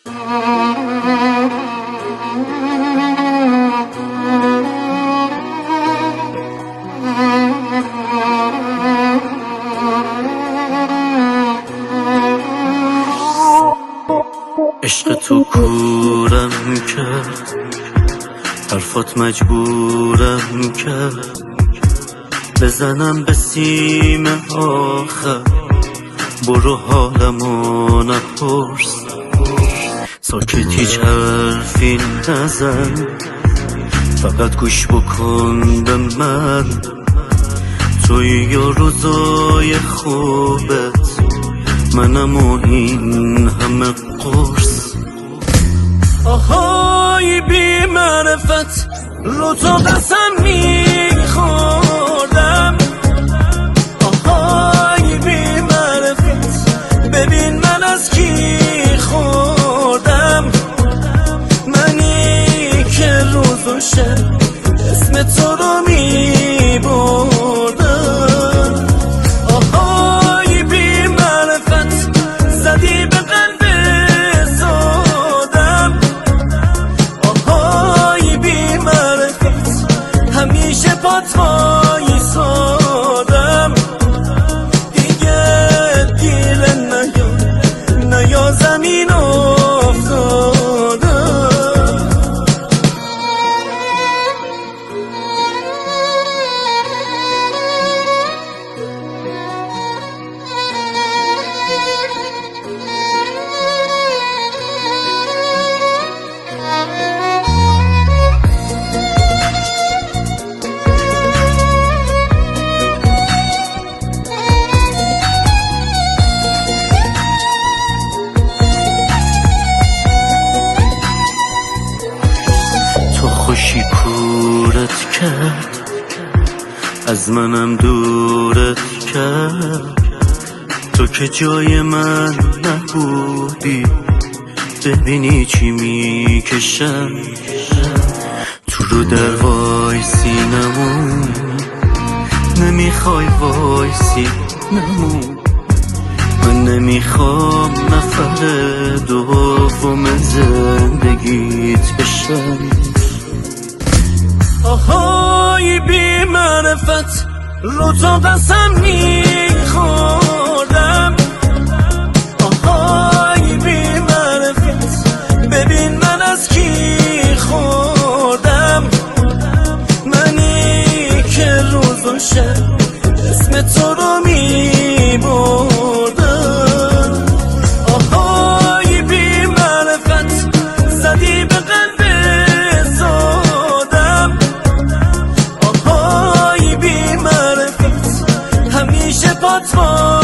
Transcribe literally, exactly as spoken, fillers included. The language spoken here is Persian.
عشق تو کورم کرد، حرفات مجبورم کرد بزنم به سیم آخر. برو حالمو نپرس، ساکت هیچ حرفی نزن، فقط گوش بکن به من. توی یا روزای خوبت، منم و این همه قرص. آهای بی معرفت، رو تو قسم میخوردم. آهای بی معرفت، ببین من از کی خوردم. منی که روز و شب اسم تو رو میبردم. آهای بی معرفت، زدی به قلب سادم. آهای بی معرفت، همیشه پات وایسادم. دیگه دیر نیا، نیا زمین افتادم. خوشی کورت کرد، از منم دورت کرد. تو که جای من نبودی، ببینی چی میکشم. تو رو در وایسی نمون، نمیخوای وایسی نمون. من نمیخوام نفر دوم زندگیت بشم. آهای بی معرفت، رو تو قسم میخوردم. آهای بی معرفت، ببین من از کی خوردم. منی که روز و شب اسم تو رو میبردم. آهای بی معرفت، زدی به قلب همیشه پات